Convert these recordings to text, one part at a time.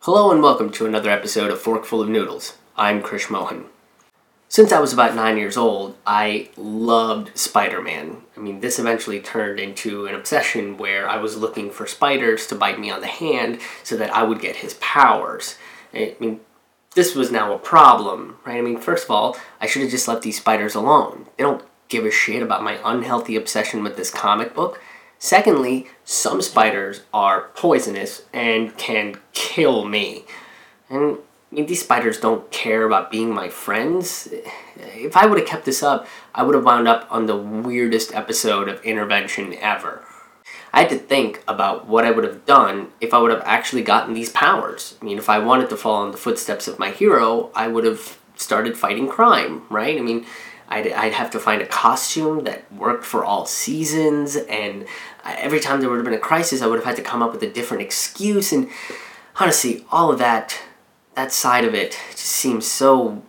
Hello and welcome to another episode of Forkful of Noodles. I'm Krish Mohan. Since I was about 9 years old, I loved Spider-Man. This eventually turned into an obsession where I was looking for spiders to bite me on the hand so that I would get his powers. This was now a problem, right? First of all, I should have just left these spiders alone. They don't give a shit about my unhealthy obsession with this comic book. Secondly, some spiders are poisonous and can kill me. And these spiders don't care about being my friends. If I would have kept this up, I would have wound up on the weirdest episode of Intervention ever. I had to think about what I would have done if I would have actually gotten these powers. If I wanted to follow in the footsteps of my hero, I would have started fighting crime, right? I'd have to find a costume that worked for all seasons, and every time there would have been a crisis, I would have had to come up with a different excuse, and honestly, all of that side of it just seems so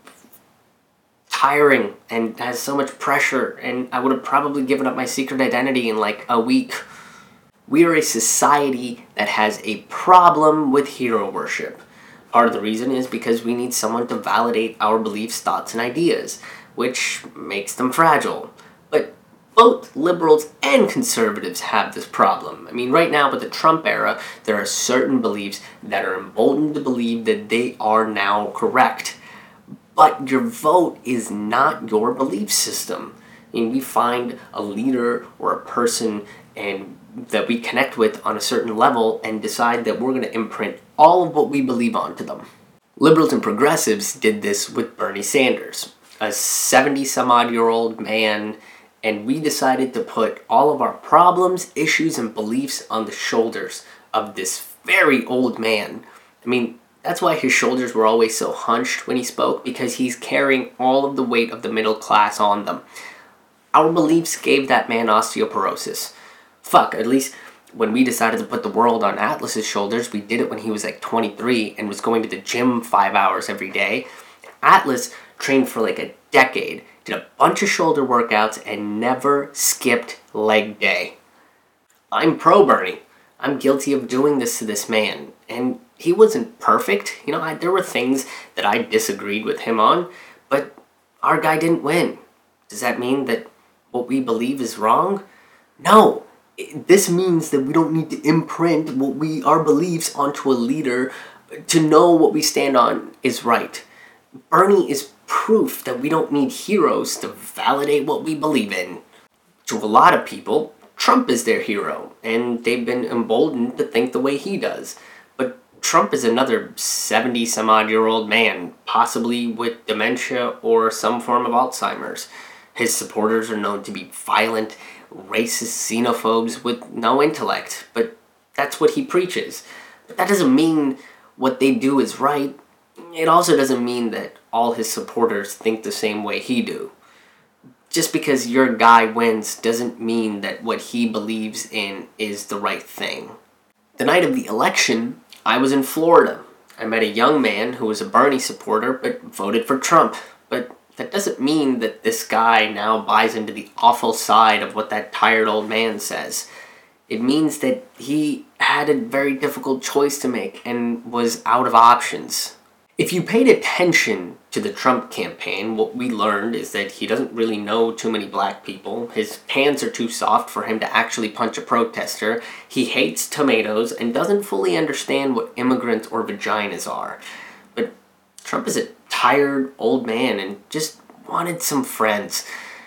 tiring and has so much pressure, and I would have probably given up my secret identity in like a week. We are a society that has a problem with hero worship. Part of the reason is because we need someone to validate our beliefs, thoughts, and ideas, which makes them fragile. But both liberals and conservatives have this problem. Right now with the Trump era, there are certain beliefs that are emboldened to believe that they are now correct. But your vote is not your belief system. We find a leader or a person and that we connect with on a certain level and decide that we're going to imprint all of what we believe onto them. Liberals and progressives did this with Bernie Sanders, a 70-some-odd-year-old man, and we decided to put all of our problems, issues, and beliefs on the shoulders of this very old man. That's why his shoulders were always so hunched when he spoke, because he's carrying all of the weight of the middle class on them. Our beliefs gave that man osteoporosis. At least when we decided to put the world on Atlas's shoulders, we did it when he was like 23 and was going to the gym 5 hours every day. Atlas trained for like a decade, did a bunch of shoulder workouts, and never skipped leg day. I'm pro Bernie. I'm guilty of doing this to this man. And he wasn't perfect. There were things that I disagreed with him on, but our guy didn't win. Does that mean that what we believe is wrong? No. This means that we don't need to imprint our beliefs onto a leader to know what we stand on is right. Bernie is proof that we don't need heroes to validate what we believe in. To a lot of people, Trump is their hero, and they've been emboldened to think the way he does. But Trump is another 70-some-odd-year-old man, possibly with dementia or some form of Alzheimer's. His supporters are known to be violent, racist xenophobes with no intellect, but that's what he preaches. But that doesn't mean what they do is right. It also doesn't mean that all his supporters think the same way he do. Just because your guy wins doesn't mean that what he believes in is the right thing. The night of the election, I was in Florida. I met a young man who was a Bernie supporter but voted for Trump. But that doesn't mean that this guy now buys into the awful side of what that tired old man says. It means that he had a very difficult choice to make and was out of options. If you paid attention to the Trump campaign, what we learned is that he doesn't really know too many black people. His hands are too soft for him to actually punch a protester. He hates tomatoes and doesn't fully understand what immigrants or vaginas are. But Trump is a tired old man and just wanted some friends.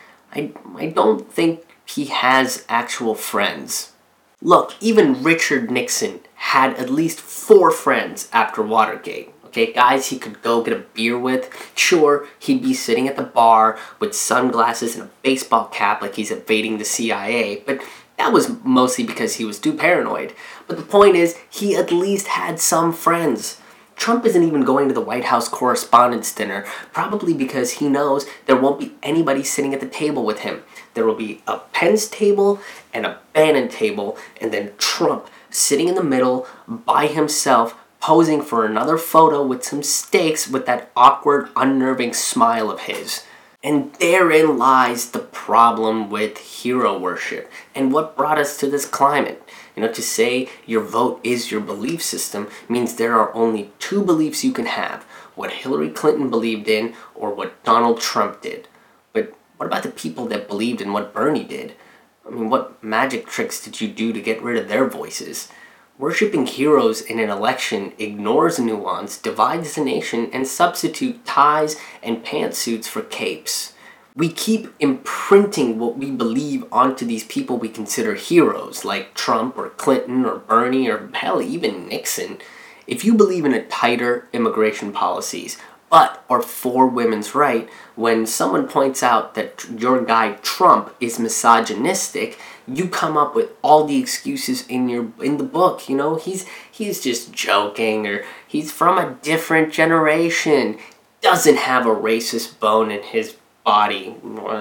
I don't think he has actual friends. Look, even Richard Nixon had at least 4 friends after Watergate. Okay, guys he could go get a beer with. Sure, he'd be sitting at the bar with sunglasses and a baseball cap like he's evading the CIA, but that was mostly because he was too paranoid. But the point is, he at least had some friends. Trump isn't even going to the White House Correspondents' Dinner, probably because he knows there won't be anybody sitting at the table with him. There will be a Pence table and a Bannon table, and then Trump sitting in the middle by himself, posing for another photo with some steaks with that awkward, unnerving smile of his. And therein lies the problem with hero worship and what brought us to this climate. To say your vote is your belief system means there are only 2 two beliefs you can have: what Hillary Clinton believed in or what Donald Trump did. But what about the people that believed in what Bernie did? I mean, what magic tricks did you do to get rid of their voices? Worshipping heroes in an election ignores nuance, divides the nation, and substitutes ties and pantsuits for capes. We keep imprinting what we believe onto these people we consider heroes, like Trump or Clinton or Bernie or hell, even Nixon. If you believe in a tighter immigration policies, or for women's right, when someone points out that your guy Trump is misogynistic, you come up with all the excuses in the book. You know, he's just joking, or he's from a different generation, doesn't have a racist bone in his body,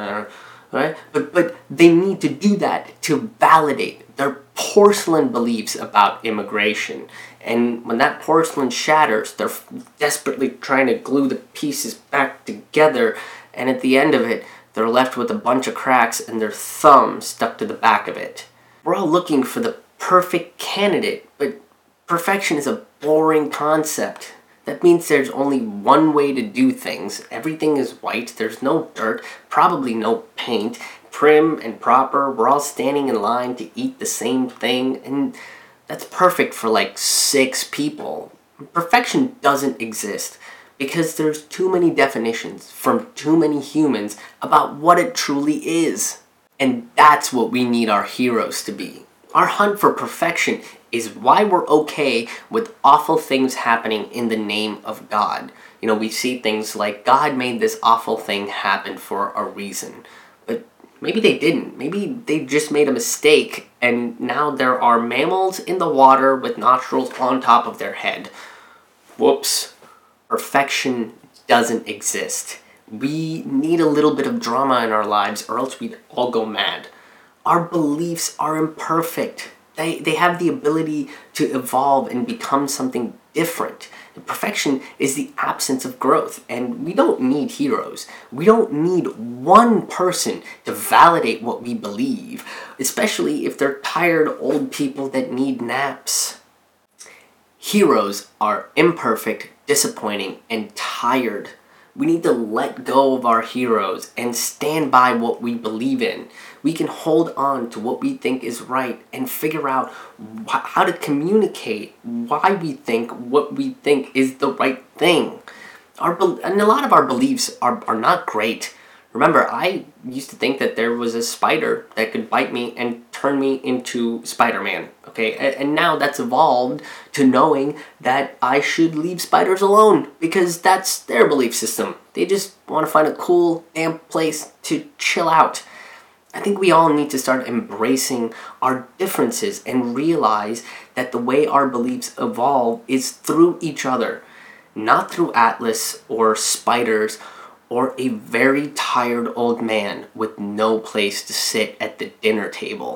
right? But they need to do that to validate their porcelain beliefs about immigration. And when that porcelain shatters, they're desperately trying to glue the pieces back together, and at the end of it, they're left with a bunch of cracks and their thumb stuck to the back of it. We're all looking for the perfect candidate, but perfection is a boring concept. That means there's only one way to do things. Everything is white, there's no dirt, probably no paint, prim and proper, we're all standing in line to eat the same thing, and that's perfect for like 6 people. Perfection doesn't exist because there's too many definitions from too many humans about what it truly is. And that's what we need our heroes to be. Our hunt for perfection is why we're okay with awful things happening in the name of God. You know, we see things like God made this awful thing happen for a reason. But maybe they didn't. Maybe they just made a mistake, and now there are mammals in the water with nostrils on top of their head. Whoops. Perfection doesn't exist. We need a little bit of drama in our lives, or else we'd all go mad. Our beliefs are imperfect. They have the ability to evolve and become something different. Perfection is the absence of growth, and we don't need heroes. We don't need one person to validate what we believe, especially if they're tired old people that need naps. Heroes are imperfect, disappointing, and tired. We need to let go of our heroes and stand by what we believe in. We can hold on to what we think is right and figure out how to communicate why we think what we think is the right thing. And a lot of our beliefs are not great. Remember, I used to think that there was a spider that could bite me and turn me into Spider-Man, okay? And now that's evolved to knowing that I should leave spiders alone because that's their belief system. They just want to find a cool, damp place to chill out. I think we all need to start embracing our differences and realize that the way our beliefs evolve is through each other, not through Atlas or spiders or a very tired old man with no place to sit at the dinner table.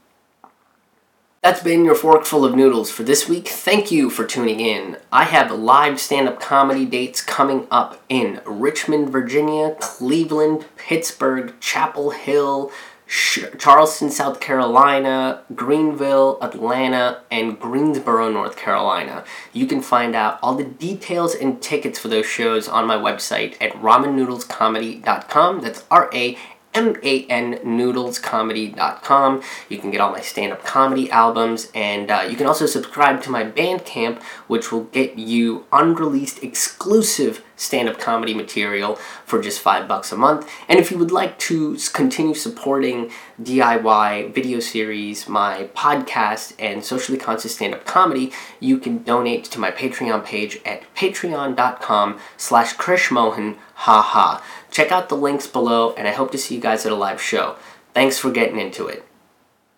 That's been your Forkful of Noodles for this week. Thank you for tuning in. I have live stand-up comedy dates coming up in Richmond, Virginia, Cleveland, Pittsburgh, Chapel Hill, Charleston, South Carolina, Greenville, Atlanta, and Greensboro, North Carolina. You can find out all the details and tickets for those shows on my website at ramennoodlescomedy.com. That's RAMAN noodlescomedy.com. You can get all my stand-up comedy albums, and you can also subscribe to my Bandcamp, which will get you unreleased exclusive stand-up comedy material for just $5 a month. And if you would like to continue supporting DIY video series, my podcast, and socially conscious stand-up comedy, you can donate to my Patreon page at patreon.com/krishmohan. Check out the links below, and I hope to see you guys at a live show. Thanks for getting into it.